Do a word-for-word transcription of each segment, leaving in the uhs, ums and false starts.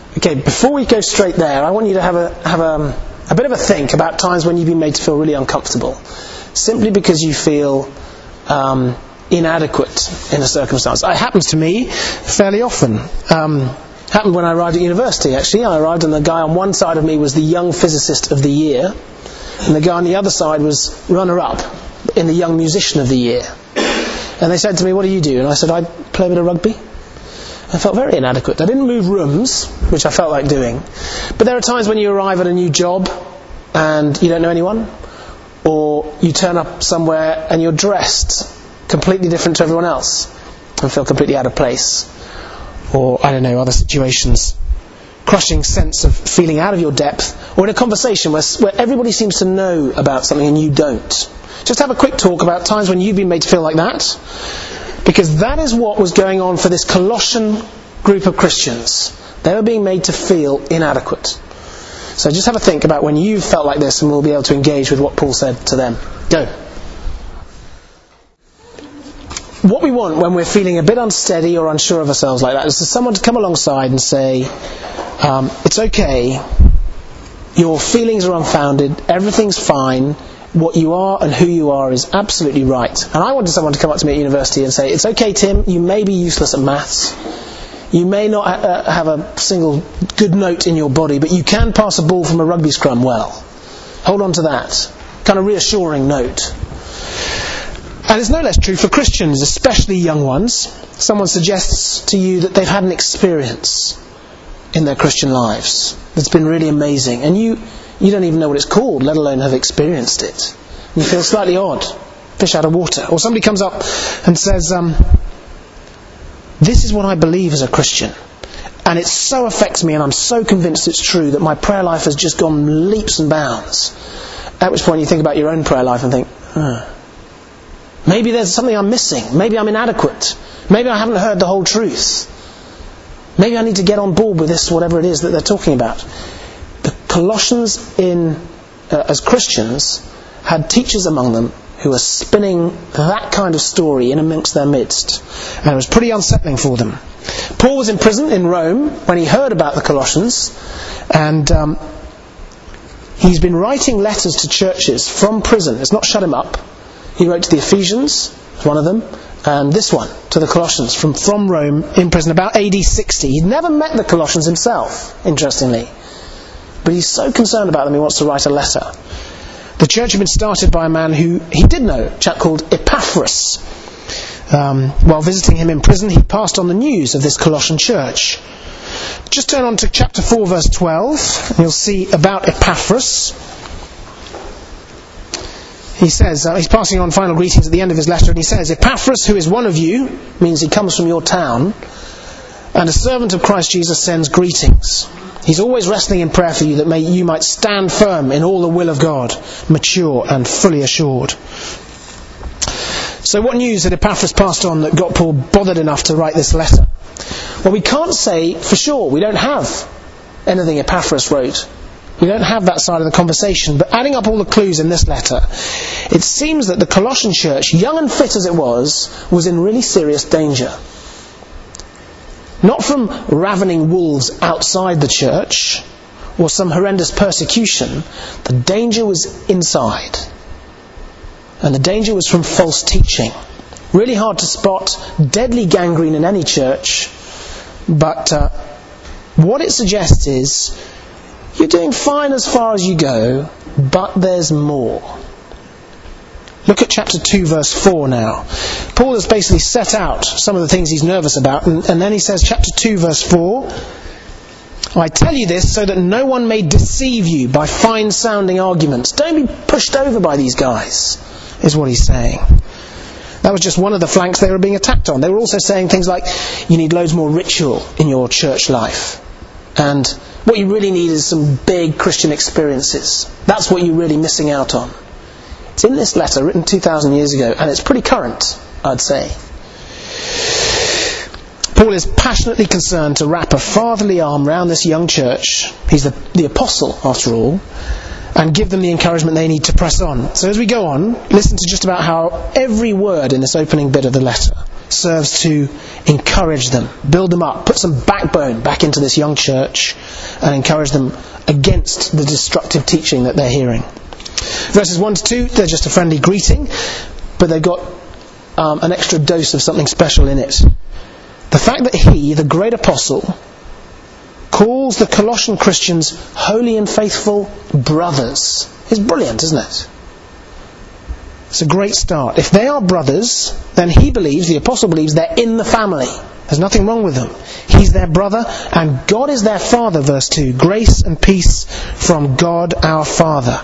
Okay, before we go straight there, I want you to have a have a, a bit of a think about times when you've been made to feel really uncomfortable, simply because you feel um, inadequate in a circumstance. It happens to me fairly often. Um, happened when I arrived at university, actually. I arrived and the guy on one side of me was the young physicist of the year, and the guy on the other side was runner-up in the young musician of the year. And they said to me, "What do you do?" And I said, "I play a bit of rugby." I felt very inadequate. I didn't move rooms, which I felt like doing. But there are times when you arrive at a new job and you don't know anyone, or you turn up somewhere and you're dressed completely different to everyone else and feel completely out of place. Or, I don't know, other situations. Crushing sense of feeling out of your depth. Or in a conversation where, where everybody seems to know about something and you don't. Just have a quick talk about times when you've been made to feel like that. Because that is what was going on for this Colossian group of Christians. They were being made to feel inadequate. So just have a think about when you felt like this, and we'll be able to engage with what Paul said to them. Go. What we want when we're feeling a bit unsteady or unsure of ourselves like that is for someone to come alongside and say, um, it's okay, your feelings are unfounded, everything's fine, what you are and who you are is absolutely right. And I wanted someone to come up to me at university and say, it's okay, Tim, you may be useless at maths, you may not ha- uh, have a single good note in your body, but you can pass a ball from a rugby scrum well. Hold on to that. Kind of reassuring note. And it's no less true for Christians, especially young ones. Someone suggests to you that they've had an experience in their Christian lives that's been really amazing, and you you don't even know what it's called, let alone have experienced it. You feel slightly odd, fish out of water. Or somebody comes up and says, um, this is what I believe as a Christian, and it so affects me, and I'm so convinced it's true that my prayer life has just gone leaps and bounds. At which point you think about your own prayer life and think, oh, maybe there's something I'm missing. Maybe I'm inadequate. Maybe I haven't heard the whole truth. Maybe I need to get on board with this, whatever it is that they're talking about. The Colossians, in uh, as Christians, had teachers among them who were spinning that kind of story in amongst their midst. And it was pretty unsettling for them. Paul was in prison in Rome when he heard about the Colossians, and um, he's been writing letters to churches from prison. It's not shut him up. He wrote to the Ephesians, one of them, and this one, to the Colossians, from, from Rome, in prison, about A D sixty. He'd never met the Colossians himself, interestingly. But he's so concerned about them, he wants to write a letter. The church had been started by a man who he did know, a chap called Epaphras. Um, while visiting him in prison, he passed on the news of this Colossian church. Just turn on to chapter four, verse twelve, and you'll see about Epaphras. He says, uh, he's passing on final greetings at the end of his letter, and he says, Epaphras, who is one of you, means he comes from your town, and a servant of Christ Jesus, sends greetings. He's always wrestling in prayer for you, that may, you might stand firm in all the will of God, mature and fully assured. So what news had Epaphras passed on that got Paul bothered enough to write this letter? Well, we can't say for sure. We don't have anything Epaphras wrote. We don't have that side of the conversation. But adding up all the clues in this letter, it seems that the Colossian church, young and fit as it was, was in really serious danger. Not from ravening wolves outside the church, or some horrendous persecution. The danger was inside. And the danger was from false teaching. Really hard to spot, deadly gangrene in any church. But uh, what it suggests is, you're doing fine as far as you go, but there's more. Look at chapter two, verse four now. Paul has basically set out some of the things he's nervous about, and, and then he says, chapter two, verse four, I tell you this so that no one may deceive you by fine-sounding arguments. Don't be pushed over by these guys, is what he's saying. That was just one of the flanks they were being attacked on. They were also saying things like, you need loads more ritual in your church life. And what you really need is some big Christian experiences. That's what you're really missing out on. It's in this letter, written two thousand years ago, and it's pretty current, I'd say. Paul is passionately concerned to wrap a fatherly arm round this young church. He's the, the apostle, after all. and give them the encouragement they need to press on. So as we go on, listen to just about how every word in this opening bit of the letter serves to encourage them, build them up, put some backbone back into this young church, and encourage them against the destructive teaching that they're hearing. Verses one to two, they're just a friendly greeting, but they've got um, an extra dose of something special in it. The fact that he, the great apostle, calls the Colossian Christians holy and faithful brothers is brilliant, isn't it? It's a great start. If they are brothers, then he believes, the apostle believes, they're in the family. There's nothing wrong with them. He's their brother, and God is their father, verse two. Grace and peace from God our Father.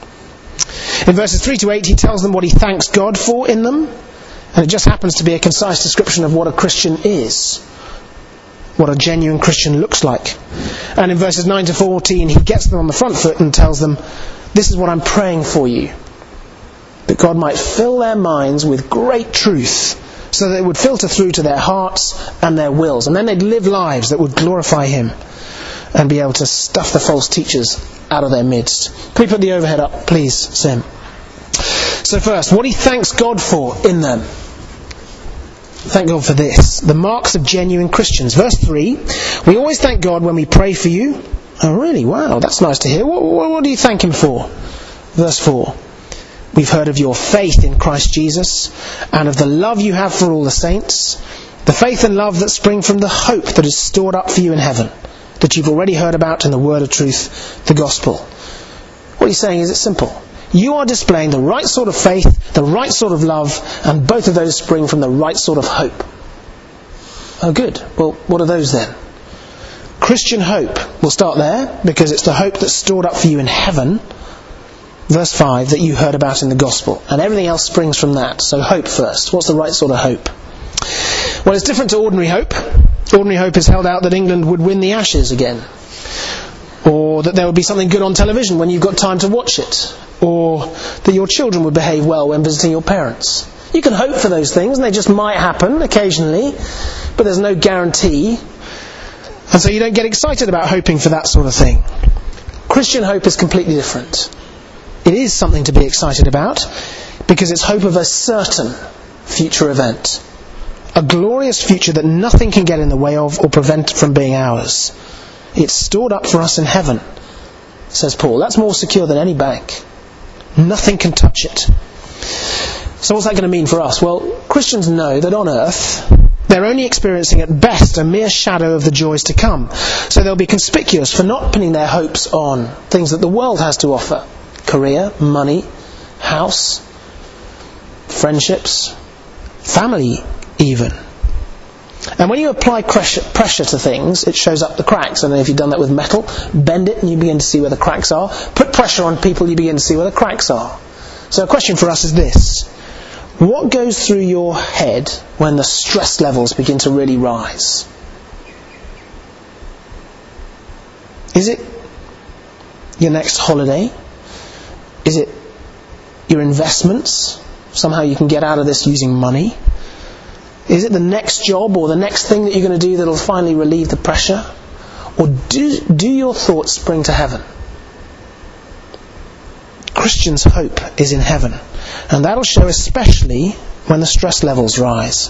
In verses three to eight, he tells them what he thanks God for in them, and it just happens to be a concise description of what a Christian is, what a genuine Christian looks like. And in verses nine to fourteen, he gets them on the front foot and tells them, this is what I'm praying for you, that God might fill their minds with great truth, so that it would filter through to their hearts and their wills, and then they'd live lives that would glorify him and be able to stuff the false teachers out of their midst. Can we put the overhead up, please, Sim? So first, what he thanks God for in them. Thank God for this. The marks of genuine Christians. Verse three, we always thank God when we pray for you. Oh really? Wow, that's nice to hear. What, what, what do you thank him for? Verse four, we've heard of your faith in Christ Jesus and of the love you have for all the saints, the faith and love that spring from the hope that is stored up for you in heaven, that you've already heard about in the word of truth, the gospel. What he's saying is it's simple. You are displaying the right sort of faith, the right sort of love, and both of those spring from the right sort of hope. Oh good. Well, what are those then? Christian hope. We'll start there, because it's the hope that's stored up for you in heaven. Verse five, that you heard about in the gospel. And everything else springs from that. So hope first. What's the right sort of hope? Well, it's different to ordinary hope. Ordinary hope is held out that England would win the Ashes again. Or that there would be something good on television when you've got time to watch it. Or that your children would behave well when visiting your parents. You can hope for those things, and they just might happen occasionally, but there's no guarantee. And so you don't get excited about hoping for that sort of thing. Christian hope is completely different. It is something to be excited about, because it's hope of a certain future event. A glorious future that nothing can get in the way of or prevent from being ours. It's stored up for us in heaven, says Paul. That's more secure than any bank. Nothing can touch it. So what's that going to mean for us? Well, Christians know that on earth they're only experiencing at best a mere shadow of the joys to come. So they'll be conspicuous for not pinning their hopes on things that the world has to offer. Career, money, house, friendships, family even. And when you apply pressure, pressure to things, it shows up the cracks. I don't know if you've done that with metal. Bend it and you begin to see where the cracks are. Put pressure on people, you begin to see where the cracks are. So a question for us is this. What goes through your head when the stress levels begin to really rise? Is it your next holiday? Is it your investments? Somehow you can get out of this using money? Is it the next job or the next thing that you're going to do that will finally relieve the pressure? Or do, do your thoughts spring to heaven? Christians' hope is in heaven. And that'll show especially when the stress levels rise.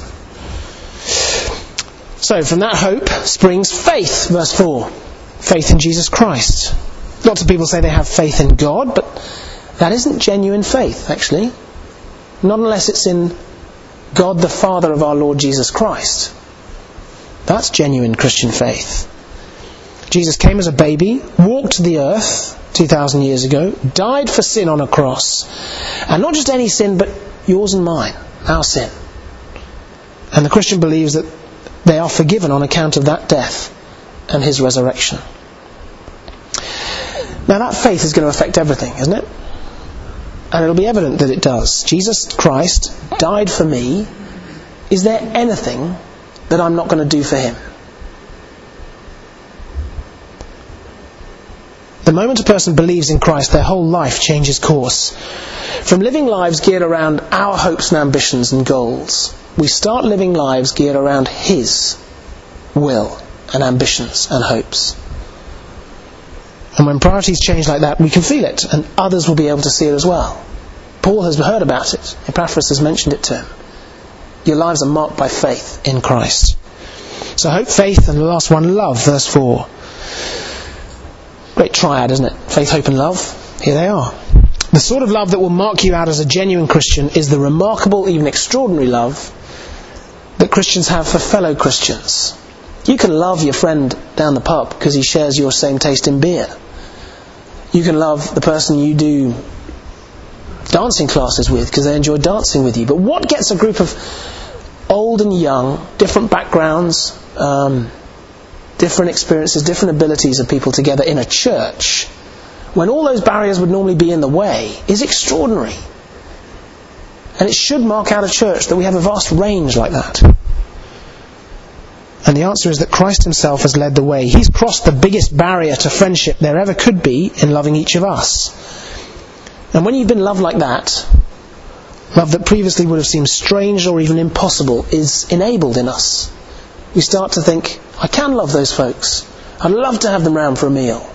So from that hope springs faith, verse four. Faith in Jesus Christ. Lots of people say they have faith in God, but that isn't genuine faith, actually. Not unless it's in God the Father of our Lord Jesus Christ. That's genuine Christian faith. Jesus came as a baby, walked the earth two thousand years ago, died for sin on a cross. And not just any sin, but yours and mine, our sin. And the Christian believes that they are forgiven on account of that death and his resurrection. Now that faith is going to affect everything, isn't it? And it'll be evident that it does. Jesus Christ died for me. Is there anything that I'm not going to do for him? The moment a person believes in Christ, their whole life changes course. From living lives geared around our hopes and ambitions and goals, we start living lives geared around his will and ambitions and hopes. And when priorities change like that, we can feel it, and others will be able to see it as well. Paul has heard about it. Epaphras has mentioned it to him. Your lives are marked by faith in Christ. So hope, faith, and the last one, love, verse four. Great triad, isn't it? Faith, hope, and love. Here they are. The sort of love that will mark you out as a genuine Christian is the remarkable, even extraordinary love that Christians have for fellow Christians. You can love your friend down the pub because he shares your same taste in beer. You can love the person you do dancing classes with because they enjoy dancing with you. But what gets a group of old and young, different backgrounds, um, different experiences, different abilities of people together in a church, when all those barriers would normally be in the way, is extraordinary. And it should mark out a church that we have a vast range like that. And the answer is that Christ himself has led the way. He's crossed the biggest barrier to friendship there ever could be in loving each of us. And when you've been loved like that, love that previously would have seemed strange or even impossible is enabled in us. We start to think, I can love those folks. I'd love to have them round for a meal.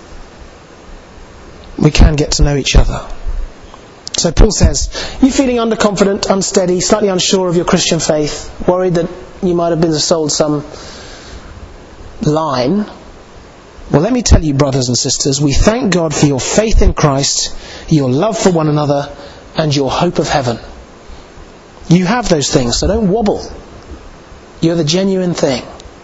We can get to know each other. So Paul says, you feeling underconfident, unsteady, slightly unsure of your Christian faith, worried that you might have been sold some line? Well, let me tell you, brothers and sisters, we thank God for your faith in Christ, your love for one another, and your hope of heaven. You have those things, so don't wobble. You're the genuine thing.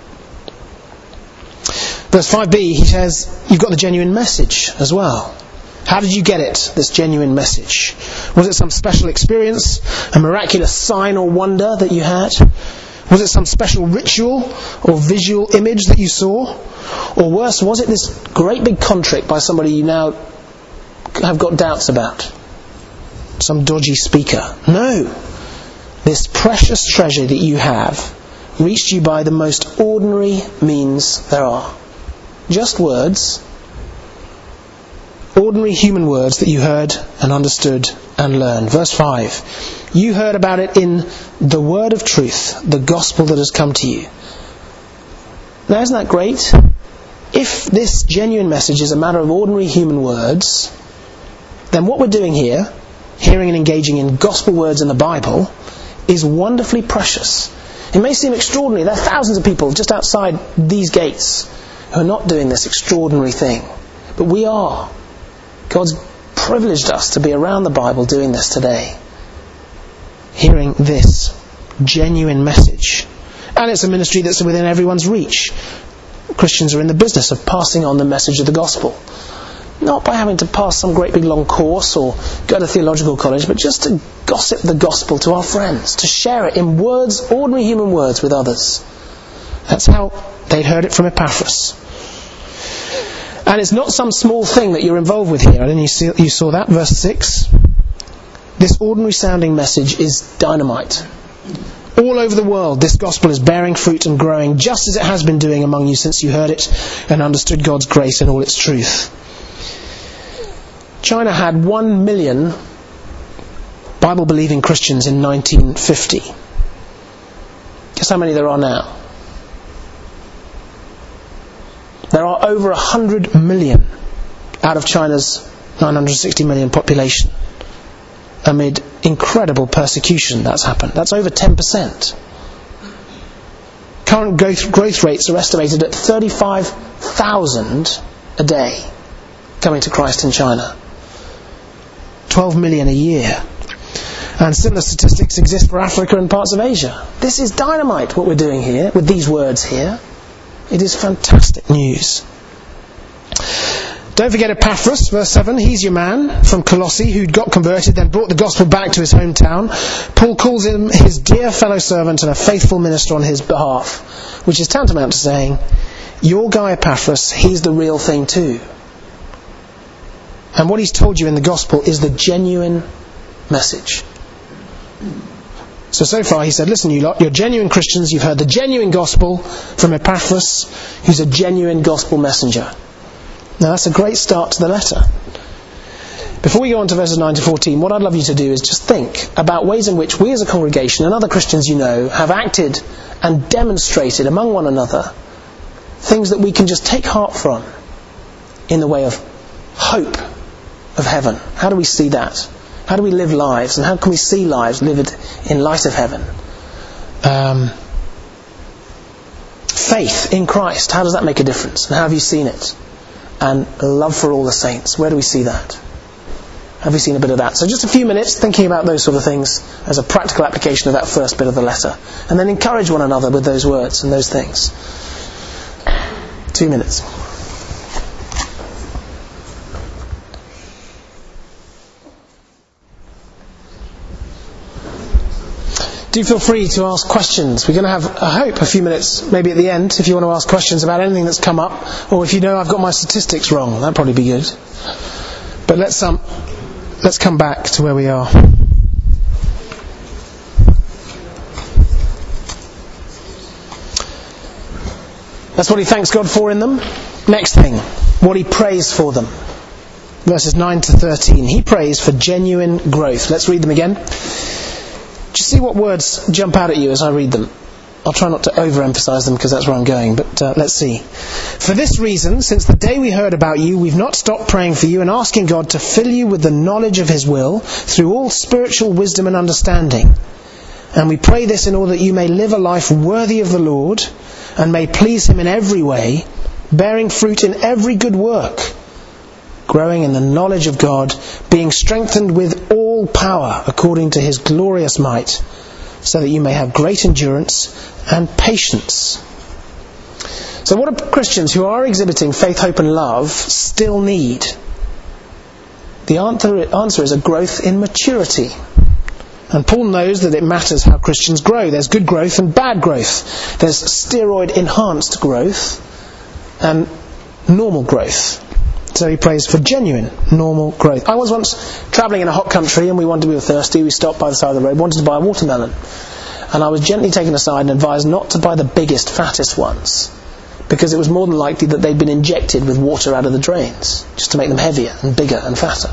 Verse five b, he says, you've got the genuine message as well. How did you get it, this genuine message? Was it some special experience, a miraculous sign or wonder that you had? Was it some special ritual or visual image that you saw? Or worse, was it this great big contrict by somebody you now have got doubts about? Some dodgy speaker? No. This precious treasure that you have reached you by the most ordinary means there are. Just words. Ordinary human words that you heard and understood and learned. Verse five. You heard about it in the word of truth, the gospel that has come to you. Now, isn't that great? If this genuine message is a matter of ordinary human words, then what we're doing here, hearing and engaging in gospel words in the Bible, is wonderfully precious. It may seem extraordinary. There are thousands of people just outside these gates who are not doing this extraordinary thing. But we are. God's privileged us to be around the Bible doing this today. Hearing this genuine message. And it's a ministry that's within everyone's reach. Christians are in the business of passing on the message of the gospel. Not by having to pass some great big long course or go to theological college, but just to gossip the gospel to our friends, to share it in words, ordinary human words with others. That's how they'd heard it from Epaphras. And it's not some small thing that you're involved with here. I don't know if you saw that, verse six. This ordinary sounding message is dynamite. All over the world, this gospel is bearing fruit and growing, just as it has been doing among you since you heard it and understood God's grace and all its truth. China had one million Bible-believing Christians in nineteen fifty. Guess how many there are now? There are over one hundred million out of China's nine hundred sixty million population. Amid incredible persecution that's happened. That's over ten percent. Current growth, growth rates are estimated at thirty-five thousand a day coming to Christ in China. twelve million a year. And similar statistics exist for Africa and parts of Asia. This is dynamite, what we're doing here, with these words here. It is fantastic news. Don't forget Epaphras, verse seven. He's your man from Colossae who'd got converted, then brought the gospel back to his hometown. Paul calls him his dear fellow servant and a faithful minister on his behalf, which is tantamount to saying, your guy Epaphras, he's the real thing too. And what he's told you in the gospel is the genuine message. So, so far he said, listen you lot, you're genuine Christians, you've heard the genuine gospel from Epaphras, who's a genuine gospel messenger. Now that's a great start to the letter. Before we go on to verses nine to fourteen, what I'd love you to do is just think about ways in which we as a congregation and other Christians you know have acted and demonstrated among one another things that we can just take heart from in the way of hope of heaven? How do we see that? How do we live lives? And how can we see lives lived in light of heaven? Um, faith in Christ, how does that make a difference? And how have you seen it? And love for all the saints, where do we see that? Have we seen a bit of that? So just a few minutes thinking about those sort of things as a practical application of that first bit of the letter. And then encourage one another with those words and those things. Two minutes. Do feel free to ask questions. We're going to have, I hope, a few minutes, maybe at the end, if you want to ask questions about anything that's come up, or if you know I've got my statistics wrong, that'd probably be good. But let's um, let's come back to where we are. That's what he thanks God for in them. Next thing, what he prays for them. Verses nine to thirteen. He prays for genuine growth. Let's read them again. Just see what words jump out at you as I read them. I'll try not to overemphasize them because that's where I'm going, but uh, let's see. For this reason, since the day we heard about you, we've not stopped praying for you and asking God to fill you with the knowledge of His will through all spiritual wisdom and understanding. And we pray this in order that you may live a life worthy of the Lord and may please Him in every way, bearing fruit in every good work, growing in the knowledge of God, being strengthened with all power according to His glorious might, so that you may have great endurance and patience. So what do Christians who are exhibiting faith, hope and love still need? The answer is a growth in maturity. And Paul knows that it matters how Christians grow. There's good growth and bad growth. There's steroid-enhanced growth and normal growth. So he prays for genuine, normal growth. I was once travelling in a hot country and we wanted, we were thirsty. We stopped by the side of the road, wanted to buy a watermelon. And I was gently taken aside and advised not to buy the biggest, fattest ones, because it was more than likely that they'd been injected with water out of the drains, just to make them heavier and bigger and fatter.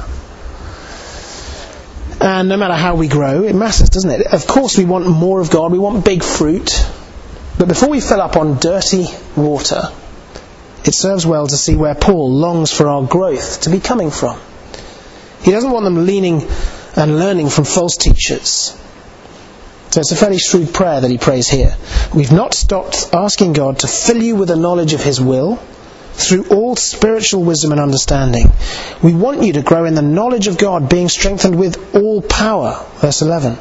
And no matter how we grow, it matters, doesn't it? Of course we want more of God, we want big fruit. But before we fill up on dirty water, it serves well to see where Paul longs for our growth to be coming from. He doesn't want them leaning and learning from false teachers. So it's a fairly shrewd prayer that he prays here. We've not stopped asking God to fill you with the knowledge of His will through all spiritual wisdom and understanding. We want you to grow in the knowledge of God, being strengthened with all power. Verse eleven.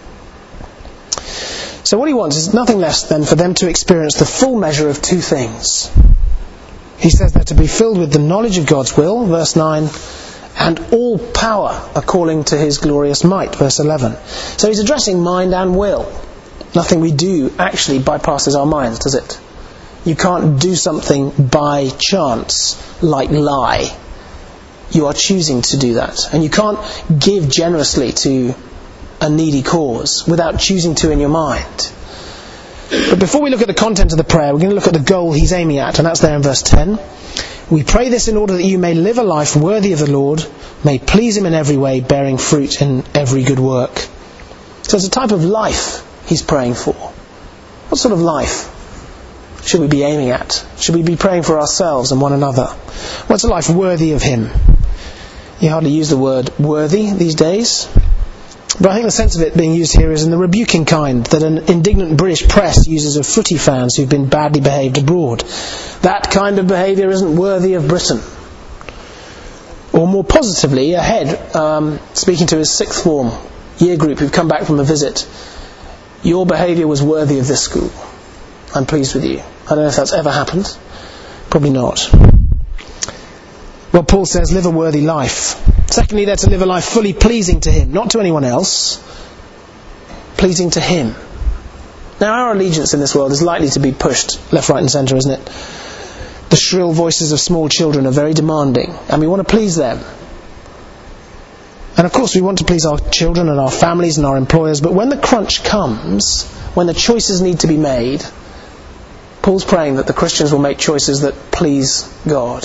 So what he wants is nothing less than for them to experience the full measure of two things. He says they're to be filled with the knowledge of God's will, verse nine, and all power according to His glorious might, verse eleven. So he's addressing mind and will. Nothing we do actually bypasses our minds, does it? You can't do something by chance, like lie. You are choosing to do that. And you can't give generously to a needy cause without choosing to in your mind. But before we look at the content of the prayer, we're going to look at the goal he's aiming at, and that's there in verse ten. We pray this in order that you may live a life worthy of the Lord, may please Him in every way, bearing fruit in every good work. So it's a type of life he's praying for. What sort of life should we be aiming at? Should we be praying for ourselves and one another? What's a life worthy of Him? You hardly use the word worthy these days. But I think the sense of it being used here is in the rebuking kind that an indignant British press uses of footy fans who've been badly behaved abroad. That kind of behaviour isn't worthy of Britain. Or more positively, a head um, speaking to his sixth form year group who've come back from a visit. Your behaviour was worthy of this school. I'm pleased with you. I don't know if that's ever happened. Probably not. Well, Paul says, live a worthy life. Secondly, they're to live a life fully pleasing to Him, not to anyone else. Pleasing to Him. Now, our allegiance in this world is likely to be pushed left, right and centre, isn't it? The shrill voices of small children are very demanding, and we want to please them. And of course we want to please our children and our families and our employers, but when the crunch comes, when the choices need to be made, Paul's praying that the Christians will make choices that please God.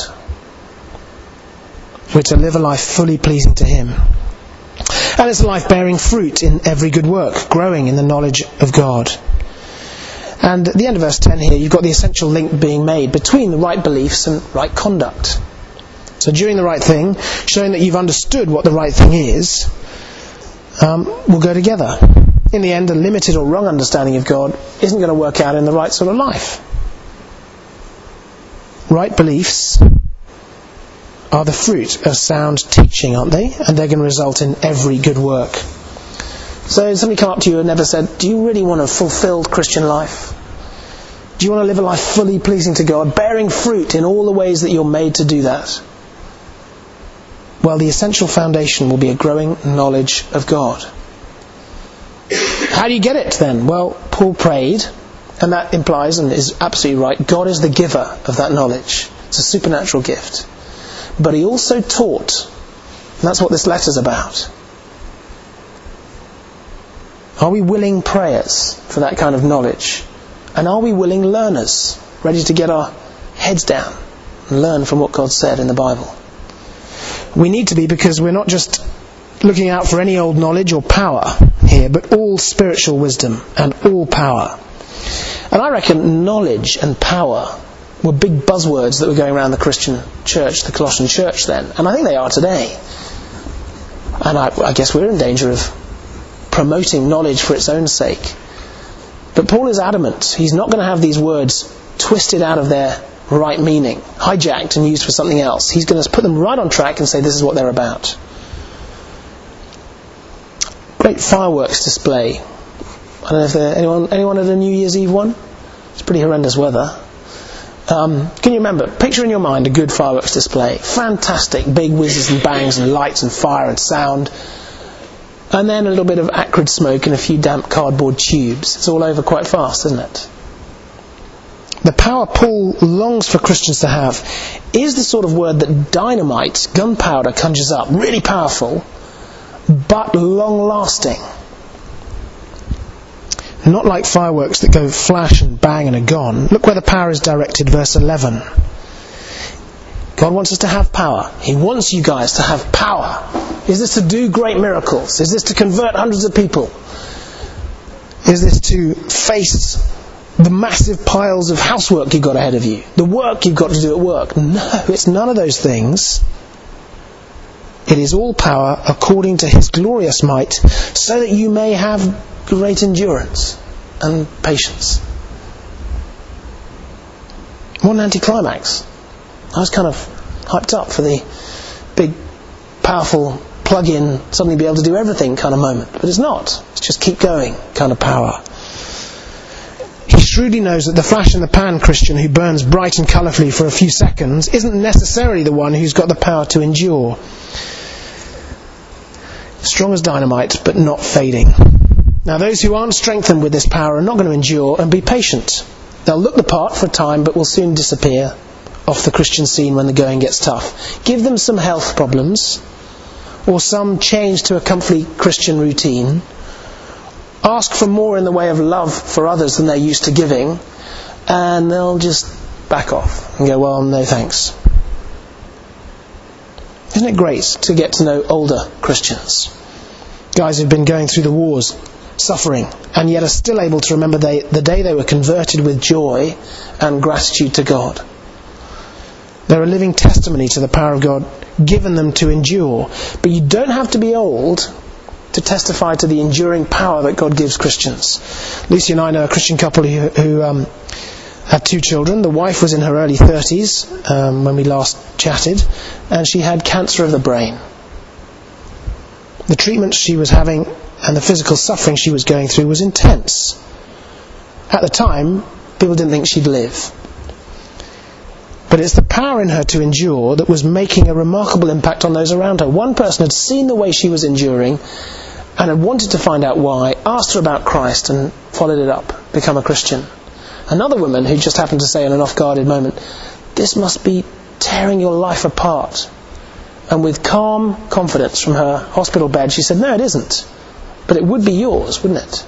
We're to live a life fully pleasing to Him. And it's a life bearing fruit in every good work, growing in the knowledge of God. And at the end of verse ten here, you've got the essential link being made between the right beliefs and right conduct. So doing the right thing, showing that you've understood what the right thing is, um, will go together. In the end, a limited or wrong understanding of God isn't going to work out in the right sort of life. Right beliefs are the fruit of sound teaching, aren't they? And they're going to result in every good work. So somebody come up to you and never said, do you really want a fulfilled Christian life? Do you want to live a life fully pleasing to God, bearing fruit in all the ways that you're made to do that? Well, the essential foundation will be a growing knowledge of God. How do you get it then? Well, Paul prayed, and that implies, and is absolutely right, God is the giver of that knowledge. It's a supernatural gift. But he also taught, and that's what this letter's about. Are we willing prayers for that kind of knowledge? And are we willing learners, ready to get our heads down and learn from what God said in the Bible? We need to be, because we're not just looking out for any old knowledge or power here, but all spiritual wisdom and all power. And I reckon knowledge and power were big buzzwords that were going around the Christian church, the Colossian church then. And I think they are today. And I, I guess we're in danger of promoting knowledge for its own sake. But Paul is adamant. He's not going to have these words twisted out of their right meaning, hijacked and used for something else. He's going to put them right on track and say this is what they're about. Great fireworks display. I don't know if there, anyone anyone at a New Year's Eve one? It's pretty horrendous weather. Um, can you remember? Picture in your mind a good fireworks display. Fantastic, big whizzes and bangs and lights and fire and sound. And then a little bit of acrid smoke and a few damp cardboard tubes. It's all over quite fast, isn't it? The power Paul longs for Christians to have is the sort of word that dynamite, gunpowder, conjures up. Really powerful, but long-lasting. Not like fireworks that go flash and bang and are gone. Look where the power is directed, verse eleven. God wants us to have power. He wants you guys to have power. Is this to do great miracles? Is this to convert hundreds of people? Is this to face the massive piles of housework you've got ahead of you? The work you've got to do at work? No, it's none of those things. It is all power according to his glorious might, so that you may have great endurance and patience. What an anticlimax. I was kind of hyped up for the big, powerful, plug-in, suddenly be able to do everything kind of moment. But it's not. It's just keep going kind of power. He shrewdly knows that the flash-in-the-pan Christian who burns bright and colourfully for a few seconds isn't necessarily the one who's got the power to endure. Strong as dynamite, but not fading. Now, those who aren't strengthened with this power are not going to endure and be patient. They'll look the part for a time, but will soon disappear off the Christian scene when the going gets tough. Give them some health problems, or some change to a comfy Christian routine. Ask for more in the way of love for others than they're used to giving, and they'll just back off and go, well, no thanks. Isn't it great to get to know older Christians? Guys who've been going through the wars, suffering, and yet are still able to remember they, the day they were converted with joy and gratitude to God. They're a living testimony to the power of God given them to endure. But you don't have to be old to testify to the enduring power that God gives Christians. Lucy and I know a Christian couple who, who um, had two children. The wife was in her early thirties um, when we last chatted, and she had cancer of the brain. The treatment she was having and the physical suffering she was going through was intense. At the time, people didn't think she'd live. But it's the power in her to endure that was making a remarkable impact on those around her. One person had seen the way she was enduring and had wanted to find out why, asked her about Christ and followed it up, become a Christian. Another woman who just happened to say in an off-guarded moment, this must be tearing your life apart. And with calm confidence from her hospital bed, she said, no, it isn't. But it would be yours, wouldn't it?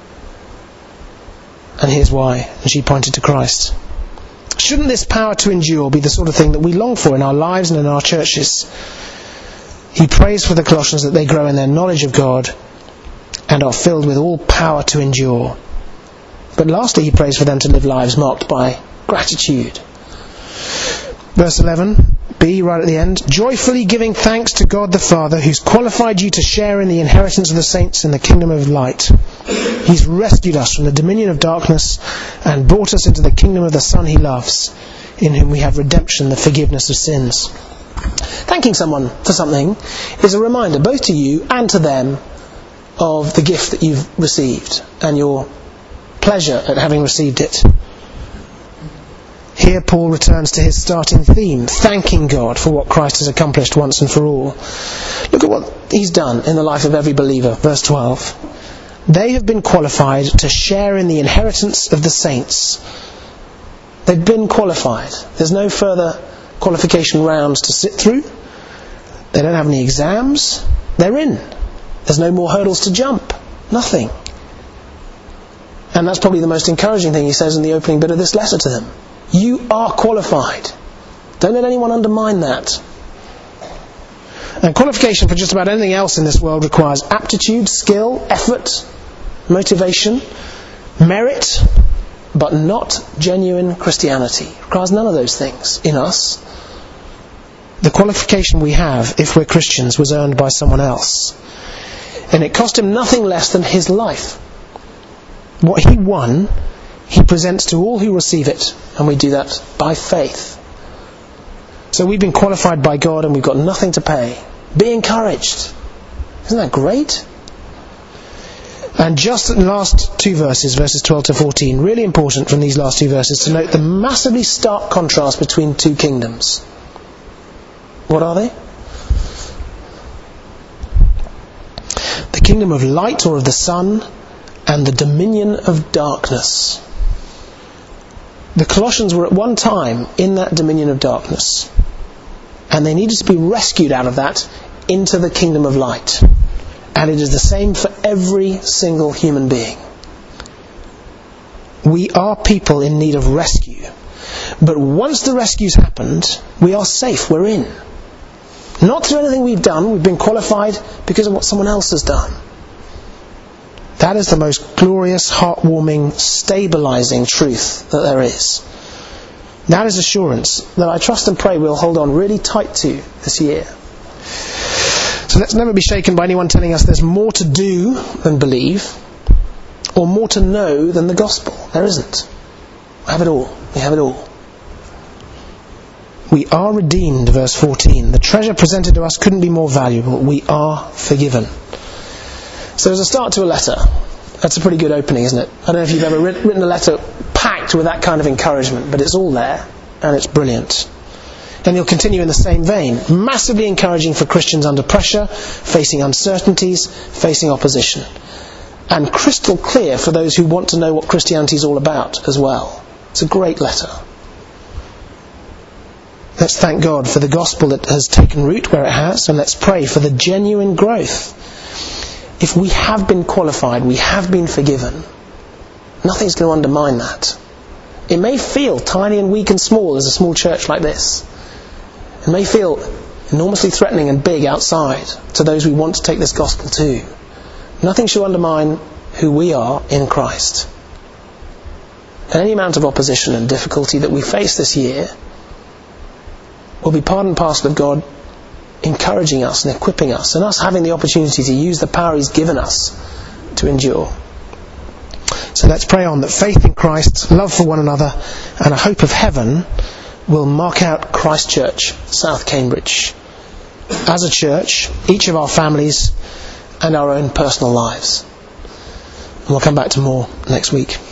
And here's why. And she pointed to Christ. Shouldn't this power to endure be the sort of thing that we long for in our lives and in our churches? He prays for the Colossians that they grow in their knowledge of God and are filled with all power to endure. But lastly, he prays for them to live lives marked by gratitude. Verse eleven, B, right at the end. Joyfully giving thanks to God the Father, who's qualified you to share in the inheritance of the saints in the kingdom of light. He's rescued us from the dominion of darkness and brought us into the kingdom of the Son he loves, in whom we have redemption, the forgiveness of sins. Thanking someone for something is a reminder, both to you and to them, of the gift that you've received and your pleasure at having received it. Here Paul returns to his starting theme, thanking God for what Christ has accomplished once and for all. Look at what he's done in the life of every believer. Verse twelve. They have been qualified to share in the inheritance of the saints. They've been qualified. There's no further qualification rounds to sit through. They don't have any exams. They're in. There's no more hurdles to jump. Nothing. And that's probably the most encouraging thing he says in the opening bit of this letter to them. You are qualified. Don't let anyone undermine that. And qualification for just about anything else in this world requires aptitude, skill, effort, motivation, merit, but not genuine Christianity. It requires none of those things in us. The qualification we have, if we're Christians, was earned by someone else. And it cost him nothing less than his life. What he won, he presents to all who receive it, and we do that by faith. So we've been qualified by God and we've got nothing to pay. Be encouraged. Isn't that great? And just in the last two verses, verses twelve to fourteen, really important from these last two verses to note the massively stark contrast between two kingdoms. What are they? The kingdom of light, or of the sun, and the dominion of darkness. The Colossians were at one time in that dominion of darkness, and they needed to be rescued out of that into the kingdom of light. And it is the same for every single human being. We are people in need of rescue. But once the rescue's happened, we are safe, we're in. Not through anything we've done, we've been qualified because of what someone else has done. That is the most glorious, heartwarming, stabilizing truth that there is. That is assurance that I trust and pray we'll hold on really tight to this year. So let's never be shaken by anyone telling us there's more to do than believe, or more to know than the gospel. There isn't. We have it all. We have it all. We are redeemed, verse fourteen. The treasure presented to us couldn't be more valuable. We are forgiven. So as a start to a letter, that's a pretty good opening, isn't it? I don't know if you've ever written a letter packed with that kind of encouragement, but it's all there, and it's brilliant. And he'll continue in the same vein. Massively encouraging for Christians under pressure, facing uncertainties, facing opposition. And crystal clear for those who want to know what Christianity is all about as well. It's a great letter. Let's thank God for the gospel that has taken root where it has, and let's pray for the genuine growth. If we have been qualified, we have been forgiven, nothing's going to undermine that. It may feel tiny and weak and small as a small church like this. It may feel enormously threatening and big outside to those we want to take this gospel to. Nothing should undermine who we are in Christ. And any amount of opposition and difficulty that we face this year will be part and parcel of God encouraging us and equipping us, and us having the opportunity to use the power He's given us to endure. So let's pray on that faith in Christ, love for one another, and a hope of heaven will mark out Christ Church, South Cambridge, as a church, each of our families, and our own personal lives. And we'll come back to more next week.